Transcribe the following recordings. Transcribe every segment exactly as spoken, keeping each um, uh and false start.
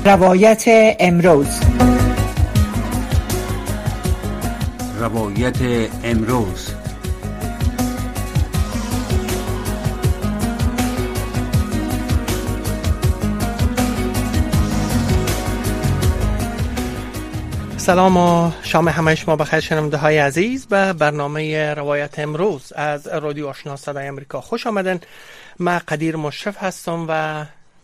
روایت امروز روایت امروز سلام و شام همه شما بخیر شنونده های عزیز به برنامه روایت امروز از رادیو آشنا صدای امریکا خوش آمدن. من قدیر مشرف هستم و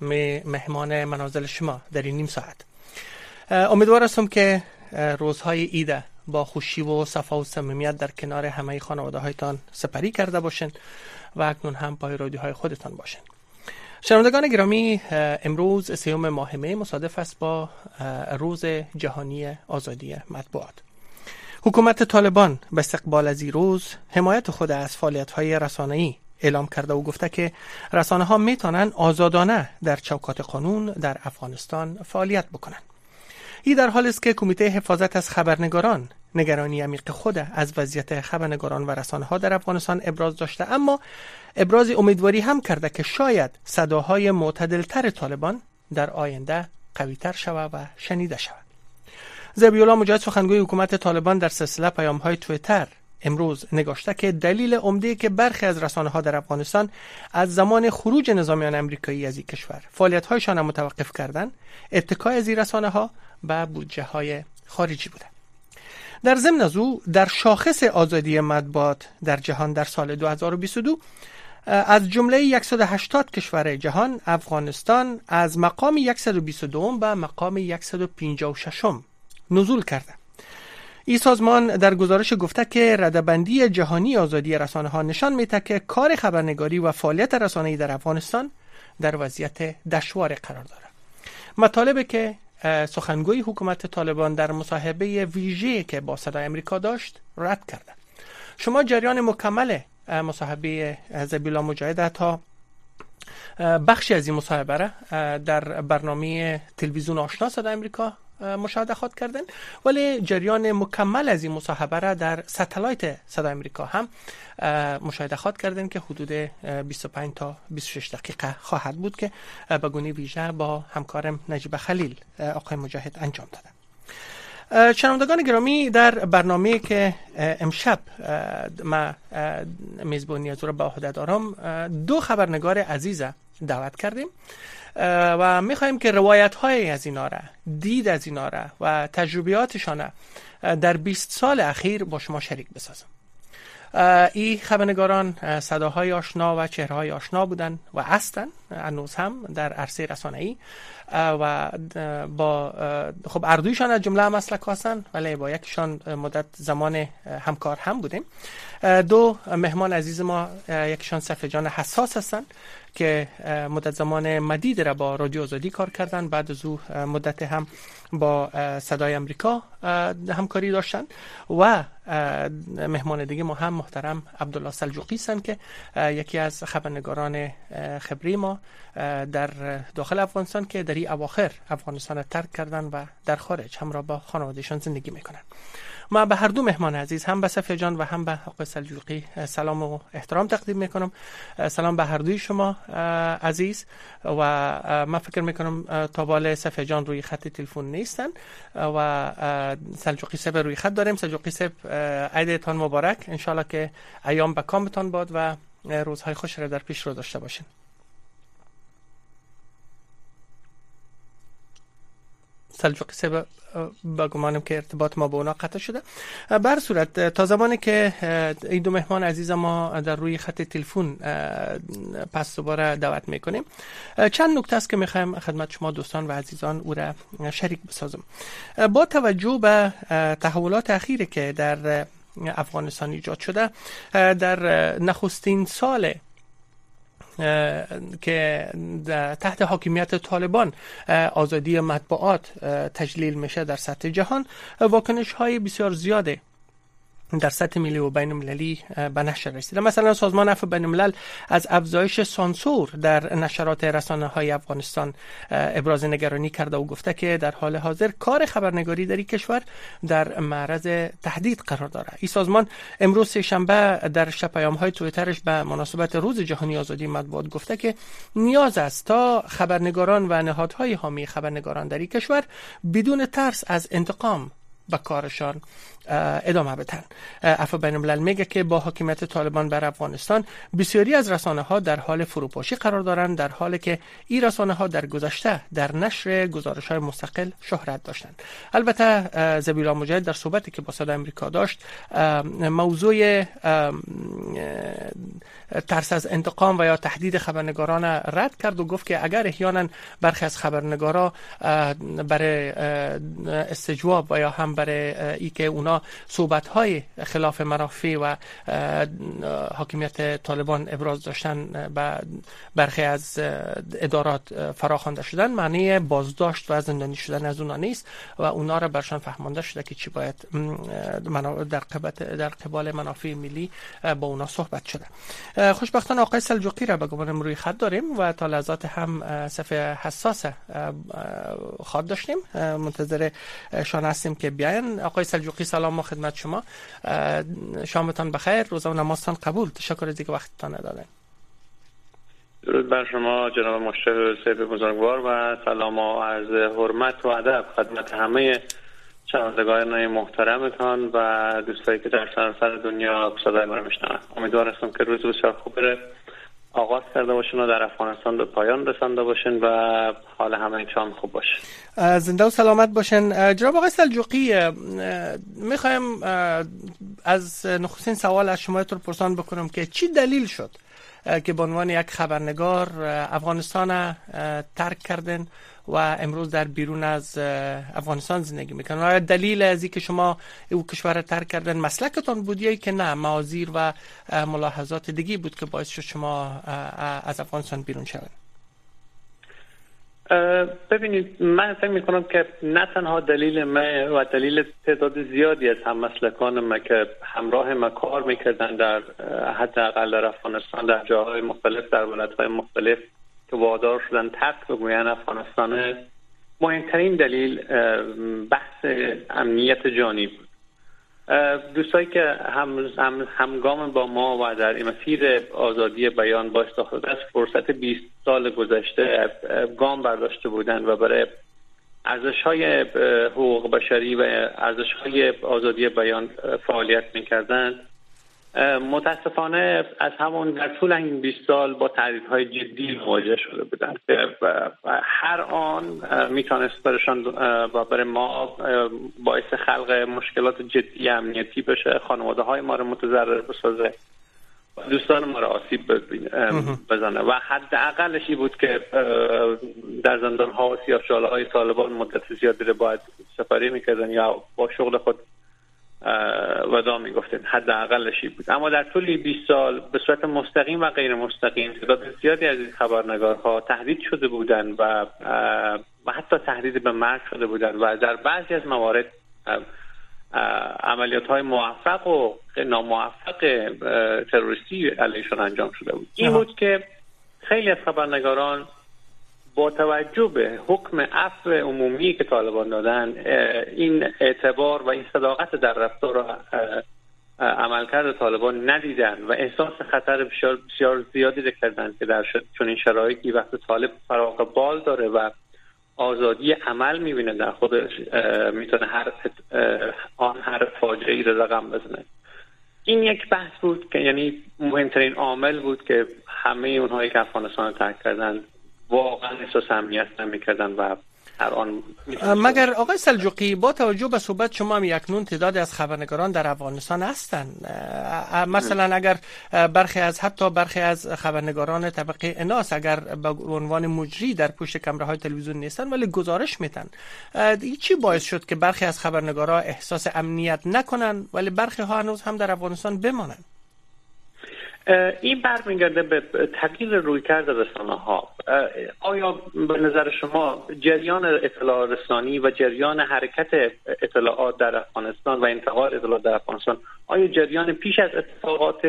مهمان منازل شما در این نیم ساعت. امیدوار هستم که روزهای عید با خوشی و صفا و صمیمیت در کنار همه خانواده هایتان سپری کرده باشین و اکنون هم پای رادیوهای خودتان باشین. شنوندگان گرامی، امروز سیوم ماه می مصادف است با روز جهانی آزادی مطبوعات. حکومت طالبان به استقبال از این روز حمایت خود از فعالیت‌های رسانه‌ای اعلام کرده و گفته که رسانه‌ها میتونن آزادانه در چوکات قانون در افغانستان فعالیت بکنن. این در حالی است که کمیته حفاظت از خبرنگاران نگرانی عمیق خود از وضعیت خبرنگاران و رسانه‌ها در افغانستان ابراز داشته، اما ابراز امیدواری هم کرده که شاید صداهای معتدل‌تر طالبان در آینده قوی‌تر شود و شنیده شود. ذبیح‌الله مجاهد سخنگوی حکومت طالبان در سلسله پیام‌های توییتر امروز نگاشته که دلیل عمده که برخی از رسانه‌ها در افغانستان از زمان خروج نظامیان آمریکایی از این کشور فعالیت‌هایشان را متوقف کردند، اتکای از این رسانه‌ها به بودجه‌های خارجی بوده. در ضمن از او در شاخص آزادی مطبوعات در جهان در سال دو هزار و بیست و دو از جمله صد و هشتاد کشور جهان افغانستان از مقام صد و بیست و دو به مقام صد و پنجاه و شش نزول کرده. این سازمان در گزارش گفته که رده‌بندی جهانی آزادی رسانه‌ها نشان می‌دهد که کار خبرنگاری و فعالیت رسانه‌ای در افغانستان در وضعیت دشوار قرار دارد. مطالبی که سخنگوی حکومت طالبان در مصاحبه ویژه‌ای که با صدای امریکا داشت رد کرده. شما جریان مکمل مصاحبه ذبیح‌الله مجاهد تا بخشی از این مصاحبه را در برنامه تلویزیون آشنا صدای امریکا مشاهده خواهد کردن، ولی جریان مکمل از این مصاحبه را در ستلایت صدای امریکا هم مشاهده خواهد کردن که حدود بیست و پنج تا بیست و شش دقیقه خواهد بود که به گونه ویژه با همکارم نجیب خلیل آقای مجاهد انجام داده. شنوندگان گرامی، در برنامه که امشب ما میزبانی از او را به عهده دارم دو خبرنگار عزیز دعوت کردیم و میخوایم که روایت های از اینا را، دید از اینا را و تجربیاتشان در بیست سال اخیر با شما شریک بسازم. این خبرنگاران صداهای آشنا و چهره‌های آشنا بودن و هستن هنوز هم در عرصه رسانه‌ای و با خب اردویشان از جمله مسلک هستن، ولی با یکیشان مدت زمان همکار هم بودیم. دو مهمان عزیز ما، یکیشان صفحه جان حساس هستن که مدت زمان مدید را با رادیو آزادی کار کردن، بعد از او مدت هم با صدای امریکا همکاری داشتن، و مهمان دیگه ما هم محترم عبدالله سلجوقی هستند که یکی از خبرنگاران خبری ما در داخل افغانستان که در این اواخر افغانستان را ترک کردن و در خارج همراه با خانوادهشان زندگی میکنن. ما به هر دو مهمان عزیز، هم به صفحه جان و هم به آقای سلجوقی، سلام و احترام تقدیم میکنم. سلام به هر دوی شما عزیز، و من فکر میکنم تا بالا صفحه جان روی خط تلفن نیستن و سلجوقی صاحب روی خط داریم. سلجوقی صاحب، عیدتان مبارک، انشالله که ایام به کامتان باد و روزهای خوش را در پیش رو داشته باشین. سلجوقی صاحب، با گمانم که ارتباط ما با اونا قطع شده. به هر صورت تا زمانی که این دو مهمان عزیز ما در روی خط تلفن پس دوباره دعوت میکنیم، چند نکته است که میخوایم خدمت شما دوستان و عزیزان او را شریک بسازم. با توجه به تحولات اخیری که در افغانستان ایجاد شده، در نخستین سال که تحت حاکمیت طالبان آزادی مطبوعات تجلیل میشه در سطح جهان، واکنش های بسیار زیاده در سطح ملی و بین المللی به نشر رسیده. مثلا سازمان عفو بین الملل از افزایش سانسور در نشرات رسانه های افغانستان ابراز نگرانی کرده و گفته که در حال حاضر کار خبرنگاری در این کشور در معرض تهدید قرار دارد. این سازمان امروز سه شنبه در پیام های توییترش به مناسبت روز جهانی آزادی مطبوعات گفته که نیاز است تا خبرنگاران و نهادهای حامی خبرنگاران در این کشور بدون ترس از انتقام به کارشان ادامه بدن. عفو بین الملل میگه که با حاکمیت طالبان بر افغانستان بسیاری از رسانه ها در حال فروپاشی قرار دارند، در حالی که این رسانه ها در گذشته در نشر گزارش های مستقل شهرت داشتند. البته ذبیح‌الله مجاهد در صحبتی که با صدای آمریکا داشت موضوع ترس از انتقام و یا تهدید خبرنگاران رد کرد و گفت که اگر احیانا برخی از خبرنگارا برای استجواب و یا هم برای ای که اونا صحبت‌های خلاف منافع و حاکمیت طالبان ابراز داشتن به برخی از ادارات فراخوانده شدن، معنی بازداشت و زندانی شدن از اونا نیست و اونا را برشان فهمانده شده که چی باید در در قبال منافع ملی با اونا صحبت شده. خوشبختانه آقای سلجوقی را به گمانم روی خط داریم و تا لحظات هم صفحه حساس خط داشتیم، منتظر شان هستیم که بیاین. آقای سلجوقی سلام و خدمت شما، شامتان بخیر، روزه و نمازتان قبول. تشکر از اینکه وقتتان دادن. درود بر شما جناب مشرف سیف بزرگوار و سلام و عرض حرمت و ادب خدمت همه شنوندگان محترمتان و دوستایی که در سراسر دنیا صدای ما رو میشنون. امیدوار هستم که روز بسیار خوب بره آغاز کرده باشین و در افغانستان به پایان رسانده باشین و حال همه چان خوب باشه. زنده و سلامت باشین. جناب آقای سلجوقی، میخوایم از نخستین سوال از شما تو پرسان بکنم که چی دلیل شد که به عنوان یک خبرنگار افغانستان ترک کردن و امروز در بیرون از افغانستان زندگی میکنن؟ آیا دلیل از اینکه شما او کشور ترک کردن مسلکتان بود یا که نه معاذیر و ملاحظات دیگه بود که باعث شد شما از افغانستان بیرون شوید؟ ببینید، من فکر میکنم که نه تنها دلیل من و دلیل تعداد زیادی از هم مسلکان ما که همراه ما کار میکردن در حداقل در افغانستان در جاهای مختلف در ولایت‌های مختلف که وادار شدن ترک بگوین افغانستان، مهمترین دلیل بحث امنیت جانی بود. دوستایی که هم هم همگام با ما و در این مسیر آزادی بیان باعث داشته از فرصت بیست سال گذشته گام برداشته بودند و برای ارزش‌های حقوق بشری و ارزش‌های آزادی بیان فعالیت می‌کردند، متاسفانه از همون در طول این بیست سال با تهدیدهای جدی مواجه شده بودند که هر آن میتونست برشان و برای ما باعث خلق مشکلات جدی امنیتی بشه، خانواده های ما رو متضرر بسازه، دوستان ما رو آسیب بزنه و حداقلش این بود که در زندان ها و سیاه‌چاله های طالبان مدت زیادی رو باید سپری میکردن یا با شغل خود ودا میگفتن. حداقلش بود. اما در طول بیست سال به صورت مستقیم و غیر مستقیم تعداد زیادی از این خبرنگارها تهدید شده بودند و و حتی تهدید به مرگ شده بودند و در بعضی از موارد عملیات های موفق و ناموفق تروریستی علیشان انجام شده بود. این بود که خیلی از خبرنگاران با توجه به حکم عفو عمومی که طالبان دادن این اعتبار و این صداقت در رفتار عملکرد طالبان ندیدن و احساس خطر بسیار, بسیار زیادی کردن که در چنین شرایطی وقت طالب فراغ بال داره و آزادی عمل میبینه در خودش میتونه هر آن هر فاجعه‌ای رو رقم بزنه. این یک بحث بود که یعنی مهمترین عامل بود که همه اونهایی که افغانستان رو ترک کردن واقعا احساس امنیت نمی‌کردن و هر آن مگر آقای سلجوقی با توجه به صحبت شما هم یکنون تعدادی از خبرنگاران در افغانستان هستند، مثلا اگر برخی از حتی برخی از خبرنگاران طبقه اناس اگر به عنوان مجری در پشت کامراهای تلویزیون نیستن ولی گزارش میدن، این چی باعث شد که برخی از خبرنگارا احساس امنیت نکنن ولی برخی ها هنوز هم در افغانستان بمانند؟ این برمیگرده به تغییر رویکرد رسانه‌ها. آیا به نظر شما جریان اطلاع رسانی و جریان حرکت اطلاعات در افغانستان و انتقال اطلاعات در افغانستان آیا جریان پیش از اتفاقات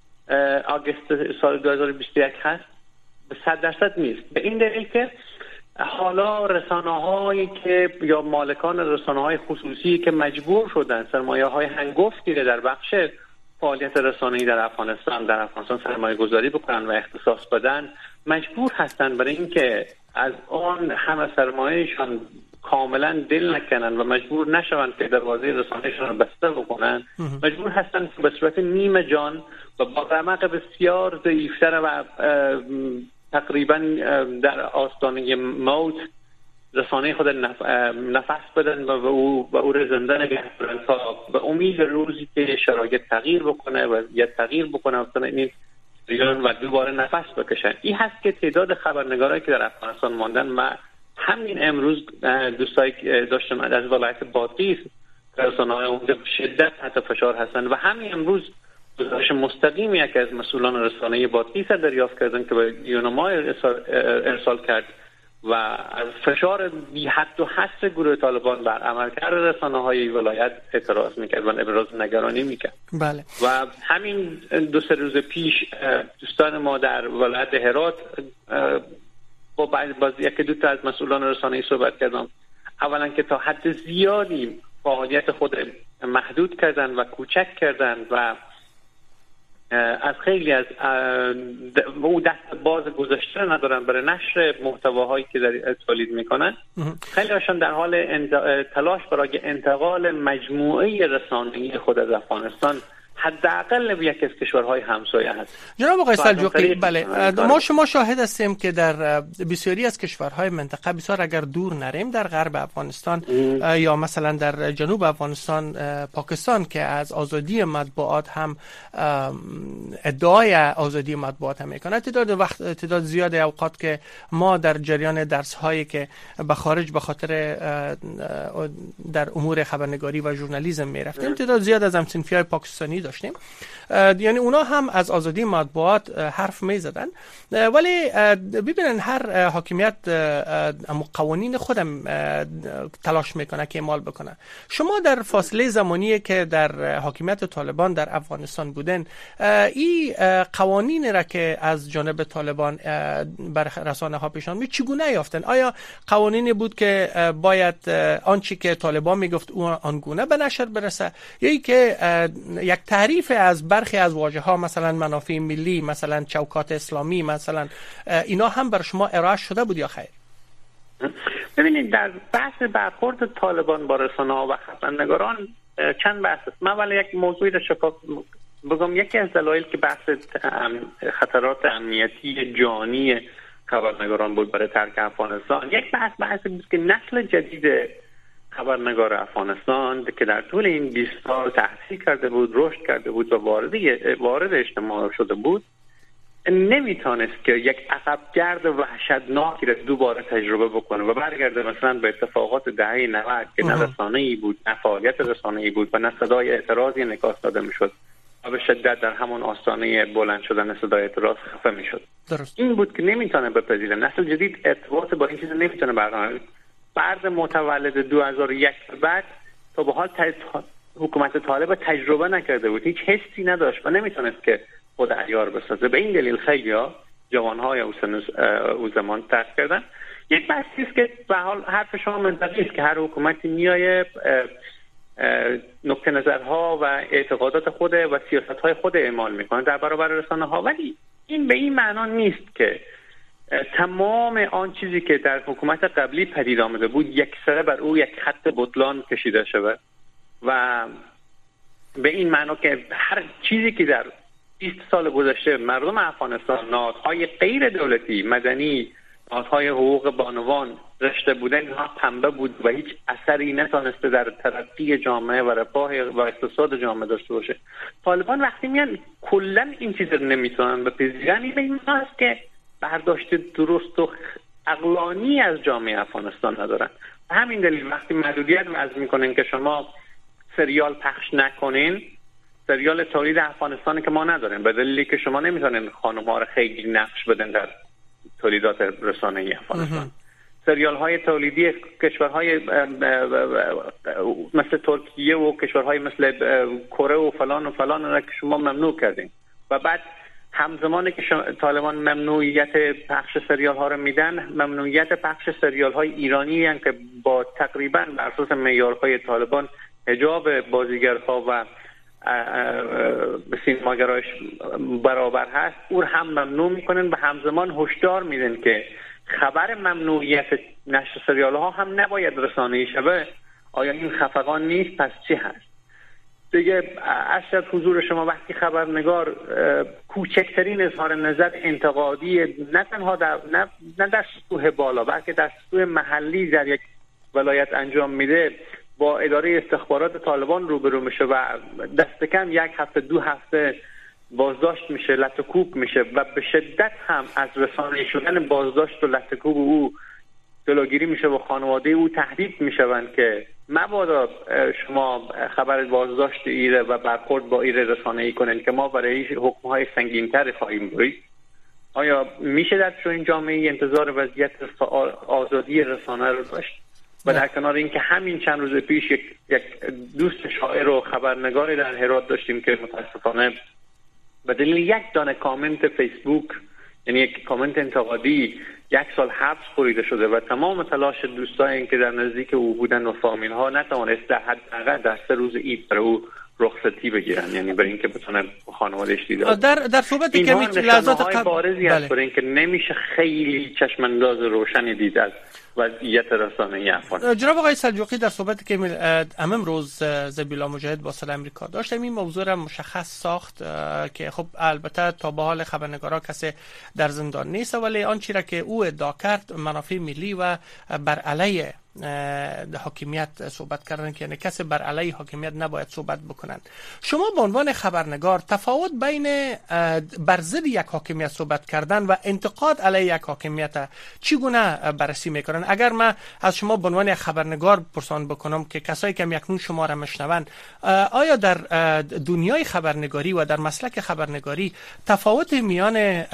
آگوست سال دو هزار و بیست و یک هست؟ به صد درصد نیست. به این دلیل که حالا رسانه‌هایی که یا مالکان رسانه‌های خصوصی که مجبور شدن سرمایه‌های هنگفتی در بخش فعالیت رسانه‌ای در افغانستان در افغانستان سرمایه گذاری بکنن و اختصاص بدن، مجبور هستن برای اینکه از آن همه سرمایهشان کاملا دل نکنن و مجبور نشوند که دروازه رسانه‌شان رو بسته بکنن، مجبور هستن به صورت نیمه جان و با رمق بسیار ضعیف‌تر و تقریبا در آستانه موت رسانه خود نفس بدن و او و او را زنده نگه دارن تا به امید روزی که شرایط تغییر بکنه و یا تغییر بکنه و این و دوباره نفس بکشن. این هست که تعداد خبرنگارایی که در افغانستان ماندن و همین امروز دوستایی داشتم از ولایت بادغیس رسانه‌های اونجا شدت تحت فشار هستن و همین امروز گزارش مستقیم یک از مسئولان رسانه بادغیس دریافت کردن که به یونما ارسال کرد و از فشار بی حد و حصر گروه طالبان بر عملکرد رسانه‌های ولایت اعتراض میکرد و ابراز نگرانی میکرد. بله. و همین دو سه روز پیش دوستان ما در ولایت هرات با بعض یک دو تا از مسئولان رسانه‌ای صحبت کردم. اولا که تا حد زیادی فعالیت خود محدود کردن و کوچک کردن و از خیلی از او دست باز گذاشته ندارن برای نشر محتواهایی که در تولید میکنن. خیلی هاشون در حال تلاش برای انتقال مجموعه رسانه‌ای خود از افغانستان حداقل به یک از کشورهای همسایه هست. جناب آقای سلجوقی، بله، ما شما شاهد هستیم که در بسیاری از کشورهای منطقه، بسیار اگر دور نریم، در غرب افغانستان ام. یا مثلا در جنوب افغانستان پاکستان که از آزادی مطبوعات هم ادعای آزادی مطبوعات هم میکنه، تعداد وقت تعداد زیاد اوقات که ما در جریان درس هایی که به خارج به خاطر در امور خبرنگاری و ژورنالیسم میرفتیم، تعداد زیاد از همسنفیای پاکستانی داشتیم، یعنی اونا هم از آزادی مطبوعات حرف می زدن، ولی ببینن هر حاکمیت قوانین خودم تلاش میکنه که اعمال بکنه. شما در فاصله زمانی که در حاکمیت طالبان در افغانستان بودن، این قوانین را که از جانب طالبان بر رسانه ها پیشان می چگونه یافتن؟ آیا قوانینی بود که باید آنچه که طالبان میگفت اون آنگونه به نشر برسه، یا ای که یک تعریف از برخی از واژه ها مثلا منافع ملی، مثلا چوکات اسلامی، مثلا اینا هم بر شما ارائه شده بود یا خیر؟ ببینید، در بحث برخورد طالبان با رسانه ها و خبرنگاران چند بحث است. من ولی یک موضوعی را شفاف بگم. یکی از دلایل که بحث خطرات امنیتی جانی خبرنگاران بود برای ترک افغانستان، یک بحث بحثی بود که نسل جدید خبرنگار افغانستان که در طول این بیست سال تحصیل کرده بود، رشد کرده بود و وارد وارد اجتماع شده بود، نمیتونست که یک عقبگرد وحشتناکی را دوباره تجربه بکنه و برگرده مثلا به اتفاقات دهه نود که نه رسانه‌ای بود، نه فعالیت رسانه‌ای بود و نه صدای اعتراضی انعکاس داده میشد و به شدت در همون آستانه بلند شدن صدای اعتراض خفه میشد. این بود که نمیتونه بپذیره. نسل جدید ارتباط با این چیز نمیتونه برقرار. فرد متولد دو هزار و یک بعد تا به حال حکومت طالب تجربه نکرده بود، هیچ حسی نداشت و نمیتونست که خود عیار بسازه. به این دلیل خیلی‌ها جوان‌های او زمان ترک کردن. یک بحثی است که به حال حرف شما منطقی است که هر حکومتی میایه نقطه نظرها و اعتقادات خود و سیاست‌های خود اعمال میکنه در برابر رسانه‌ها، ولی این به این معنا نیست که تمام آن چیزی که در حکومت قبلی پدید آمده بود یک سره بر او یک خط بطلان کشیده شود و به این معنا که هر چیزی که در بیست سال گذشته مردم افغانستان، نهادهای غیر دولتی، مدنی، نهادهای حقوق بانوان رشته بودن، اینها پنبه بود و هیچ اثری نتونسته در ترقی جامعه و رفاه و اقتصاد جامعه داشته باشه. طالبان وقتی میان کلا این چیز رو نمیتونن بپذیرن، این به این معنی است که برداشت درست و عقلانی از جامعه افغانستان ندارن. همین دلیل وقتی محدودیت وضع میکنن که شما سریال پخش نکنین سریال تولید افغانستان که ما نداریم، به دلیلی که شما نمیتونین خانم‌ها رو خیلی نقش بدن در تولیدات رسانه‌ای افغانستان. سریال های تولیدی کشورهای مثل ترکیه و کشورهای مثل کره و فلان و فلان را که شما ممنوع کردین و بعد همزمانی که طالبان ممنوعیت پخش سریال ها رو میدن، ممنوعیت پخش سریال های ایرانی هستند که با تقریبا بر اساس معیارهای طالبان حجاب بازیگرها و سینماگرایش برابر هست، او هم ممنوع میکنن و همزمان هشدار میدن که خبر ممنوعیت نشر سریال ها هم نباید رسانه‌ای شود. آیا این خفقان نیست؟ پس چی هست؟ دیگه از حضور شما وقتی خبرنگار کوچکترین اظهار نظر انتقادی نه تنها در نه, نه در سطوح بالا بلکه در سطوح محلی در یک ولایت انجام میده، با اداره استخبارات طالبان روبرو میشه و دست کم یک هفته دو هفته بازداشت میشه، لطکوب میشه و به شدت هم از رسانه‌ای شدن بازداشت و لطکوب او جلوگیری میشه و خانواده او تهدید میشوند که مبادا شما خبر بازداشت ایره و برخورد با ایره رسانه‌ای کنند که ما برای حکم‌های سنگین‌تر خواهیم برید. آیا میشه در چنین جامعه‌ای انتظار وضعیت آزادی رسانه رو داشت؟ و در کنار این که همین چند روز پیش یک, یک دوست شاعر و خبرنگاری در هرات داشتیم که متاسفانه به دلیل یک دانه کامنت فیسبوک، یعنی یک کامنت انتقادی، یک سال حبس بریده شده و تمام تلاش دوستایی که در نزدیک او بودن و فامیل ها نتوانست در حداقل در سه روز عید برای او رخصتی بگیرن، یعنی برای اینکه بتونه خانواده‌اش دیدار. در در صحبتی که میگی لحظات قبل بارزی هست برای اینکه نمیشه خیلی چشم انداز روشنی دید از وضعیت رسانه‌ای افغانستان. جناب آقای سلجوقی، در صحبتی که امروز زبیلا مجاهد با صدای امریکا داشتیم این موضوع را مشخص ساخت که خب البته تا به حال خبرنگارا کسی در زندان نیست، ولی آن چیزی که او ادعا کرد منافع ملی و بر علیه حاکمیت صحبت کردن که یعنی کسی بر علیه حاکمیت نباید صحبت بکنن. شما به عنوان خبرنگار تفاوت بین بر ضد یک حاکمیت صحبت کردن و انتقاد علیه یک حاکمیت چگونه بررسی میکنن؟ اگر من از شما به عنوان خبرنگار پرسان بکنم که کسایی که اکنون شما را میشنون، آیا در دنیای خبرنگاری و در مسلک خبرنگاری تفاوت میان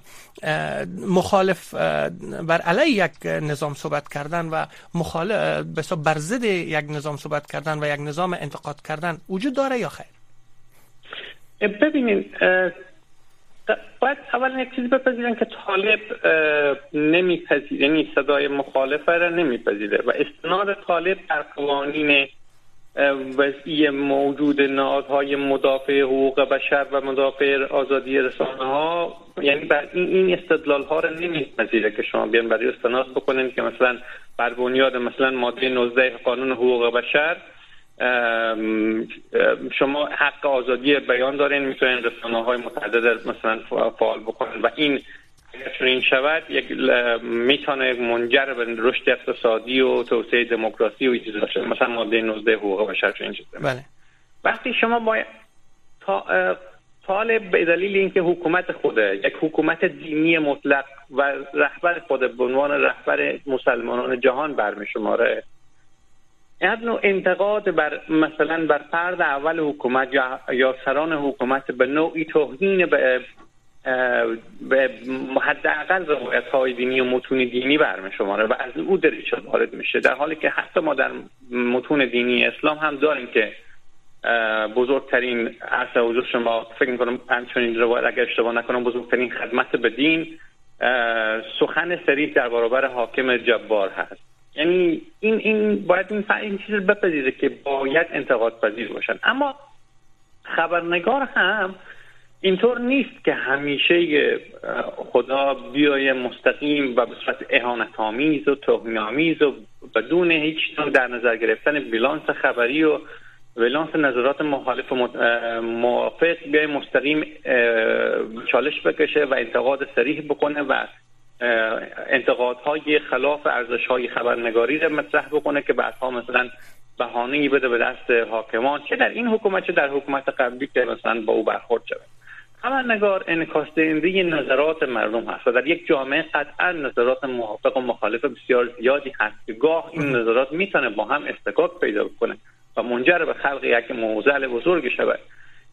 مخالف بر علیه یک نظام صحبت کردن و مخالف بسیار بر ضد یک نظام صحبت کردن و یک نظام انتقاد کردن وجود داره یا خیر؟ ببینید، باید اول یک چیزی بپذیرن که طالب نمیپذیره، یعنی صدای مخالفه را نمیپذیره و استناد طالب در قوانین وضعی موجود نهادهای مدافع حقوق بشر و مدافع آزادی رسانه ها، یعنی بر این این استدلال ها را نمیپذیره که شما بیان برای استناد بکنین که مثلا بر بنیاد مثلا ماده نوزده قانون حقوق بشر شما حق آزادی بیان دارین، میتونین رسانه های متعدد مثلا فعال بکنین و این چون این شود یک میتونه منجر به رشد اقتصادی و توسعه دموکراسی و چیزا شد، مثلا ماده نوزده حقوق بشر چون این چیزا. بله. وقتی شما با طالب به دلیل اینکه حکومت خوده یک حکومت دینی مطلق و رهبر خود به عنوان رهبر مسلمانان جهان برمی‌شماره، این نوع انتقاد بر مثلا بر فرد اول حکومت یا یا سران حکومت به نوعی توهین به به حداقل روایت‌های دینی و متون دینی برمی‌شماره و از او دریچه وارد میشه، در حالی که حتی ما در متون دینی اسلام هم داریم که بزرگترین عرض حضور شما فکر می‌کنم همچنین روایت اگر اشتباه نکنم بزرگترین خدمت به دین سخن صریح در برابر حاکم جبار هست. یعنی این این باید این این چیز بپذیره که باید انتقاد پذیر باشن، اما خبرنگار هم اینطور نیست که همیشه خدا بیای مستقیم و به صورت اهانت‌آمیز و توهین‌آمیز و بدون هیچ نوع در نظر گرفتن بیلانس خبری و بیلانس نظرات مخالف و موافق بیای مستقیم چالش بکشه و انتقاد صریح بکنه و انتقادهای خلاف ارزش‌های خبرنگاری را مطرح بکنه که بعدها مثلا بهانه‌ای بده به دست حاکمان، چه در این حکومت چه در حکومت قبلی که مثلا با او برخورد شده. خبرنگار انعکاس دهنده نظرات مردم هست و در یک جامعه قطعا نظرات موافق و مخالف بسیار زیادی هست که گاه این نظرات میتونه با هم استکاک پیدا کنه و منجر به خلق یک معضل بزرگ شود.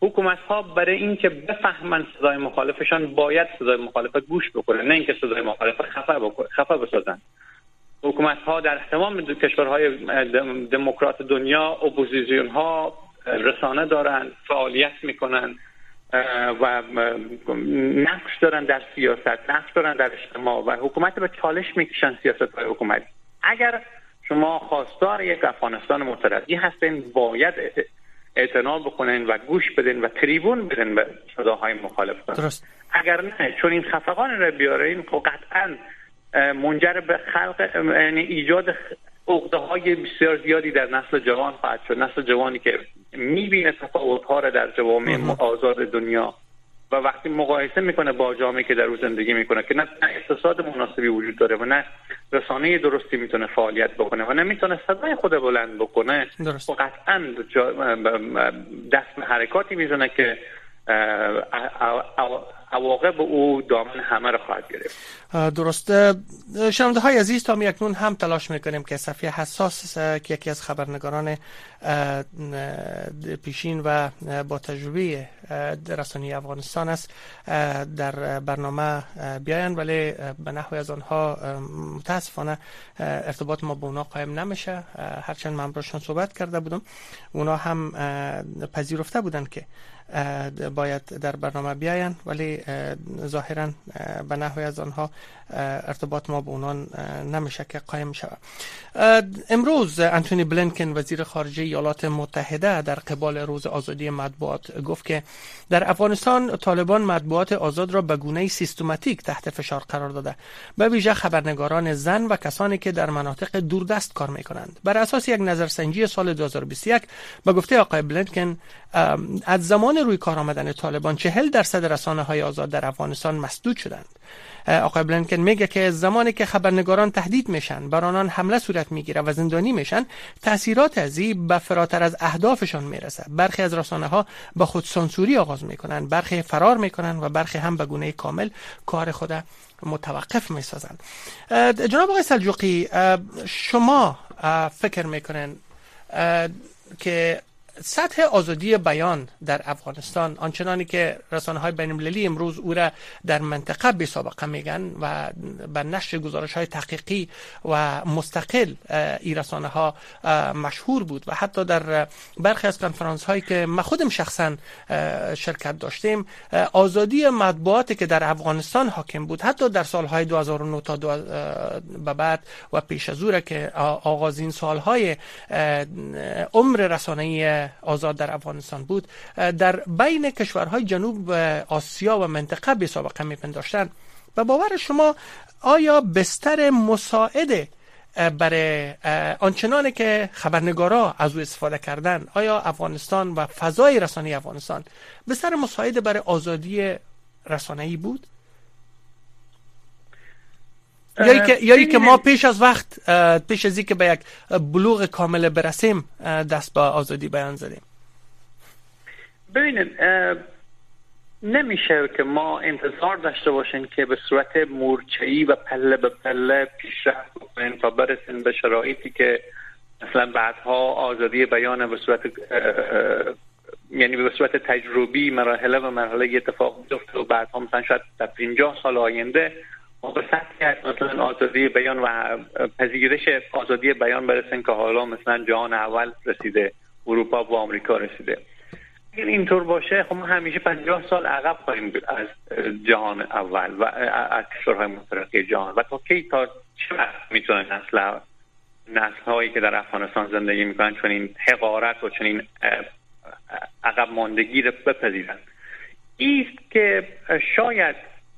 حکومت ها برای اینکه بفهمن صدای مخالفشان باید صدای مخالف گوش بکنن، نه اینکه صدای مخالف خفه بکنن، خفه بسازن. حکومت ها در تمام کشورهای دموکرات دنیا اپوزیسیون ها رسانه دارن، فعالیت میکنن و نقش دارن در سیاست، نقش دارن در اجتماع و حکومت به چالش میکشن سیاست های حکومت. اگر شما خواستار یک افغانستان مترقی هستین باید اعتنا بکنین و گوش بدین و تریبون بدین به صداهای مخالفتان. درست. اگر نه چون این خفقان را بیارین خب قطعا منجر به خلق یعنی ایجاد عقده‌های بسیار زیادی در نسل جوان خواهد شد، نسل جوانی که می‌بینه تفاوت‌ها را در جوامع آزاد دنیا و وقتی مقایسه میکنه با جامعه‌ای که در اون زندگی میکنه که نه اقتصاد مناسبی وجود داره و نه رسانه درستی میتونه فعالیت بکنه و نه میتونه صدای خود بلند بکنه، و قطعا دست به حرکاتی میزنه که عواقب او دامن همه رو خواهد گرفت. درسته. شنونده های عزیز، تا اکنون هم تلاش میکنیم که صفحه حساس که یکی از خبرنگاران پیشین و با تجربه رسانه‌ای افغانستان است در برنامه بیاین، ولی به نحوی از آنها متاسفانه ارتباط ما با اونا قائم نمیشه. هرچند من براشون صحبت کرده بودم، اونا هم پذیرفته بودن که باید در برنامه بیاین، ولی ظاهرا به نحوی از آنها ارتباط ما با اونان نمیشه که قائم شود. امروز انتونی بلینکن وزیر خارجه ایالات متحده در قبال روز آزادی مطبوعات گفت که در افغانستان طالبان مطبوعات آزاد را به گونه سیستماتیک تحت فشار قرار داده، به ویژه خبرنگاران زن و کسانی که در مناطق دوردست کار میکنند. بر اساس یک نظرسنجی سال دو هزار و بیست و یک به گفته آقای بلینکن از زمان روی کار آمدن طالبان چهل درصد رسانه های آزاد در افغانستان مسدود شدند. آقای بلینکن میگه که زمانی که خبرنگاران تهدید میشن، بر آنان حمله صورت میگیره و زندانی میشن، تاثیرات ازی به فراتر از اهدافشان میرسه. برخی از رسانه ها به خود سانسوری آغاز میکنن، برخی فرار میکنن و برخی هم به گونه کامل کار خود متوقف میسازن. جناب آقای سلجوقی، شما فکر میکنن که سطح آزادی بیان در افغانستان آنچنانی که رسانه‌های بین‌المللی امروز او را در منطقه بی سابقه میگن و بر نشر گزارش‌های تحقیقی و مستقل این رسانه‌ها مشهور بود و حتی در برخی از کنفرانس‌هایی که من خودم شخصا شرکت داشتیم، آزادی مطبوعاتی که در افغانستان حاکم بود حتی در سال‌های دو هزار و نه تا به بعد و پیش از او که آغازین سال‌های عمر رسانه‌ای آزاد در افغانستان بود، در بین کشورهای جنوب آسیا و منطقه به سابقه میپنداشتن. و باور شما آیا بستر مساعد برای آنچنانی که خبرنگارا از او استفاده کردن، آیا افغانستان و فضای رسانه‌ای افغانستان بستر مساعد برای آزادی رسانه‌ای بود؟ یا که یا که ما پیش از وقت پیش از اینکه به یک بلوغ کامل برسیم دست به آزادی بیان زدیم؟ ببینید، نمیشه که ما انتظار داشته باشیم که به صورت مورچه‌ای و پله به پله پیشرفت کنیم تا برسیم به شرایطی که مثلا بعدها آزادی بیان به صورت یعنی به صورت تجربی مرحله و مرحله اتفاق بیفته و بعدها مثلا شاید در پنجاه سال آینده ما به سطحی مثلا آزادی بیان و پذیرش آزادی بیان برسیم که حالا مثلا جهان اول رسیده، اروپا و آمریکا رسیده. اگر اینطور باشه خب ما همیشه پنجاه سال عقب خواهیم بود از جهان اول و از کشورهای مترقی جهان. و تا کی تا چه وقت میتونه نسل نسل هایی که در افغانستان زندگی میکنن چون این حقارت و چون این عقب ماندگی رو بپذیرن؟ ایست که شاید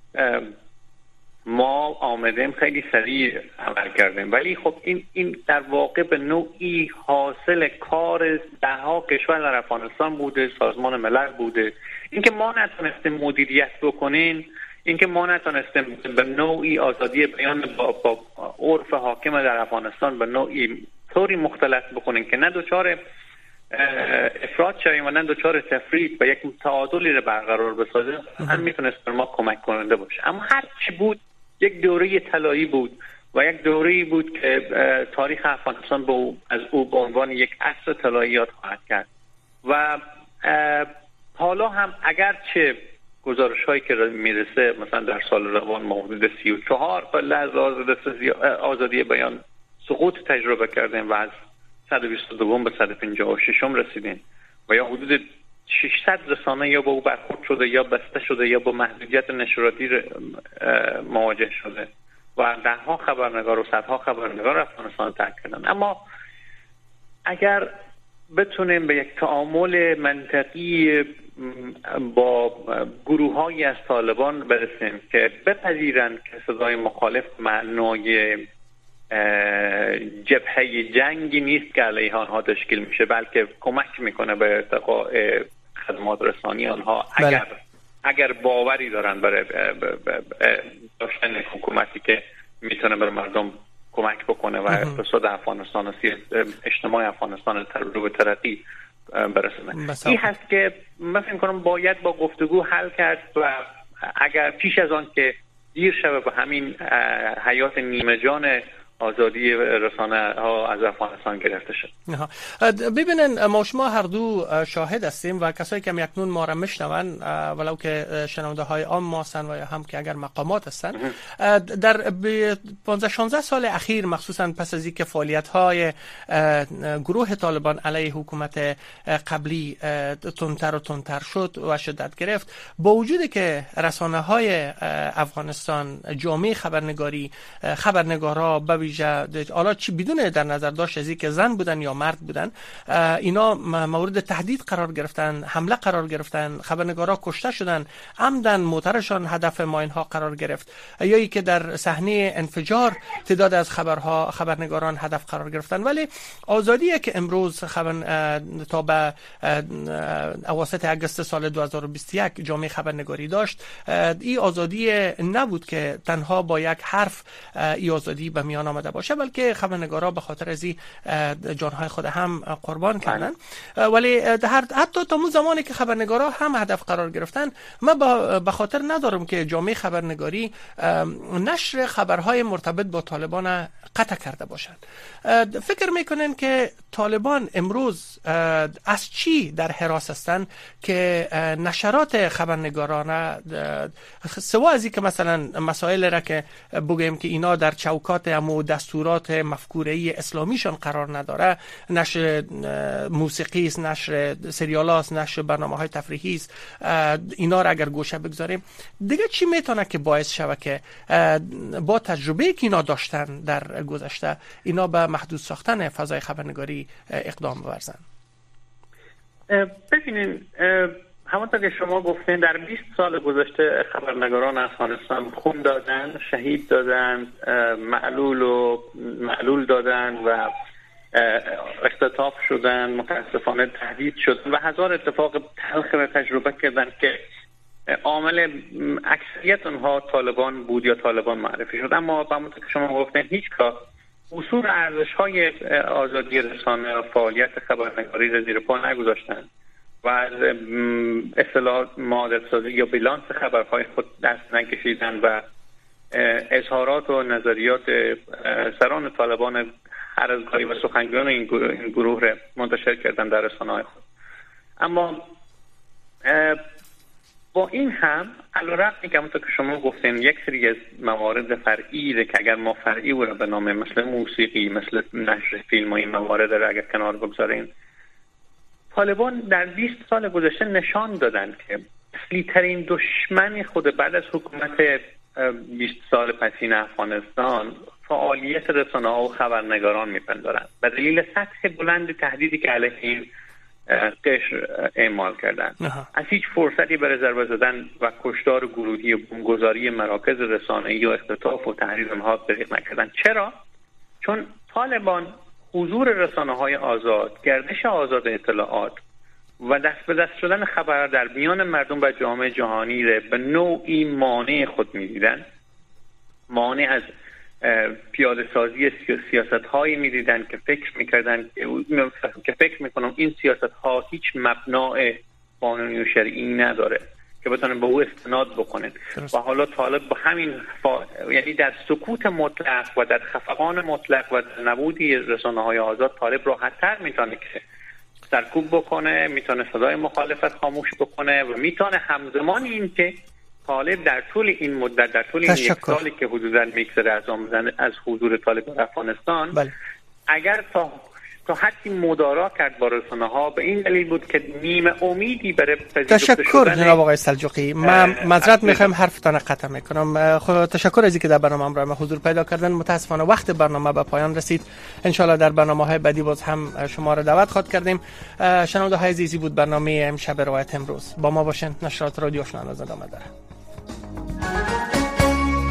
ما آمدیم خیلی سریع عمل کردیم، ولی خب این این در واقع به نوعی حاصل کار ده ها کشور در افغانستان بوده، سازمان ملل بوده. اینکه ما نتونستیم مدیریت بکنیم، اینکه ما نتونستیم به نوعی آزادی بیان با, با عرف حاکم در افغانستان به نوعی طوری مختلط بکنیم که نه دوچار افراط شویم و نه دوچار تفریط و یک تعادلی رو برقرار بسازیم، هم میتونست بر ما کمک کننده باشه. اما هر چی بود یک دوره طلایی بود و یک دوره‌ای بود که تاریخ افغانستان با از او به عنوان یک عصر طلایی یاد خواهد کرد. و حالا هم اگرچه گزارش هایی که میرسه مثلا در سال روان ما حدود سی و چهار به لحظه آزادی بیان سقوط تجربه کردیم و از صد و بیست و دو به صد و پنجاه و شش رسیدیم و یا حدود ششصد رسانه یا با او برخورد شده یا بسته شده یا با محدودیت نشراتی مواجه شده و دهها خبرنگار و صدها خبرنگار افغانستان ترک کردن. اما اگر بتونیم به یک تعامل منطقی با گروه‌هایی از طالبان برسیم که بپذیرند که صدای مخالف معنای جبهه جنگی نیست که علیه آنها تشکیل میشه، بلکه کمک میکنه به ارتقاء خدمات رسانی آنها. بله. اگر اگر باوری دارن برای داشتن حکومتی که میتونه به مردم کمک بکنه و اقتصاد افغانستان و اجتماع افغانستان رو به ترقی برسونه. این هست که من فکر می‌کنم باید با گفتگو حل کرد و اگر پیش از آن که دیر شده به همین حیات نیمه جان آزادی رسانه ها از افغانستان گرفته شد. ببینن ما شما هر دو شاهد هستیم و کسایی که اکنون ما را میشنون ولو که شنونده های عام ما هستند و هم که اگر مقامات هستند در پانزده شانزده سال اخیر مخصوصا پس از اینکه فعالیت های گروه طالبان علیه حکومت قبلی تندتر و تندتر شد و شدت گرفت، با وجودی که رسانه های افغانستان جامعه خبرنگاری خبرنگارا به حالا چی بدون در نظر داشت از که زن بودن یا مرد بودن اینا مورد تهدید قرار گرفتن، حمله قرار گرفتن، خبرنگارا کشته شدن، عمدن موترشان هدف ماینها قرار گرفت یا ای که در صحنه انفجار تعداد از خبرها خبرنگاران هدف قرار گرفتن. ولی آزادی که امروز خبر تا به اواسط اگست سال دو هزار و بیست و یک جامعه خبرنگاری داشت، این آزادی نبود که تنها با یک حرف این آزادی به میان آمده باشه، بلکه خبرنگارا به خاطر از این جانهای خود هم قربان کردن. ولی حتی تا اون زمانی که خبرنگارا هم هدف قرار گرفتن، من به خاطر ندارم که جامعه خبرنگاری نشر خبرهای مرتبط با طالبان قطع کرده باشند. فکر میکنن که طالبان امروز از چی در حراس هستند که نشرات خبرنگارانه سوا از این که مثلا مسائل را که بگیم که اینا در چوکات و دستورات مفکوره‌ای اسلامیشان قرار نداره، نشر موسیقی است، نشر سریال است، نشر برنامه‌های تفریحی است، اینا را اگر گوشه بگذاریم دیگه چی میتونه که باعث شود که با تجربه که اینا داشتن در گذشته اینا به محدود ساختن فضای خبرنگاری اقدام بورزن؟ ببینید همونطور که شما گفتین در بیست سال گذشته خبرنگاران افغانستان خون دادن، شهید دادن، معلول و معلول دادن و اختطاف شدن، متاسفانه تهدید شدن و هزار اتفاق تلخ را تجربه کردن که عامل اکثریت اونها طالبان بود یا طالبان معرفی شد. اما همونطور که شما گفتین هیچگاه اصول ارزش‌های آزادی رسانه و فعالیت خبرنگاری را زیر پا نگذاشتند و از اصطلاح معادل‌سازی یا بیلانس خبرهای خود دست نکشیدن و اظهارات و نظریات سران طالبان هر از گاهی و سخنگویان این گروه را منتشر کردن در رسانه‌های خود. اما با این هم علیرغم اینکه همونطور که شما گفتین یک سری از موارد فرعی که اگر ما فرعی رو به نام مثل موسیقی، مثل نشر فیلم و این موارد را اگر کنار بگذاریم، طالبان در بیست سال گذشته نشان دادن که اصلی ترین دشمن خود بعد از حکومت بیست سال پسین افغانستان فعالیت رسانه‌ها و خبرنگاران میپندارند به دلیل سطح بلند تهدیدی که علیه این قشر اعمال کردن. از هیچ فرصتی برای ضربه زدن و کشتار گروهی و بمبگذاری مراکز رسانه‌ای و اختطاف و تحریر آنها دریغ نکردن. چرا؟ چون طالبان حضور رسانه‌های آزاد، گردش آزاد اطلاعات و دست به دست شدن خبر در میان مردم و جامعه جهانی را به نوعی مانع خود می‌دیدند. مانع از پیاده سازی سیاست هایی می دیدن که فکر می کردن که فکر می کنم این سیاست ها هیچ مبنای قانونی و شرعی نداره که بتونن به او استناد بکنن و حالا طالب با همین فا... یعنی در سکوت مطلق و در خفقان مطلق و در نبودی رسانه های آزاد طالب راحت تر می تونه که سرکوب بکنه، میتونه صدای مخالفت خاموش بکنه و میتونه همزمان این که طالب در طول این مدت، در طول این یک سالی که حدوداً میگذره از آمدن از حضور طالب در افغانستان، بله. اگر تا تا حدی مدارا کرد با رسانه ها، به این دلیل بود که نیمه امیدی برای پذیرفته شدن. تشکر جناب آقای سلجوقی. من معذرت میخوام حرفتان قطع میکنم. خود تشکر از اینکه در برنامه را حضور پیدا کردن. متاسفانه وقت برنامه به پایان رسید. ان شاء الله در برنامه‌های بعدی باز هم شما را دعوت خواهد کردیم. شنونده های عزیزی بود برنامه امشب روایت امروز. با ما باشین. نشرات رادیو آشنا ادامه داره.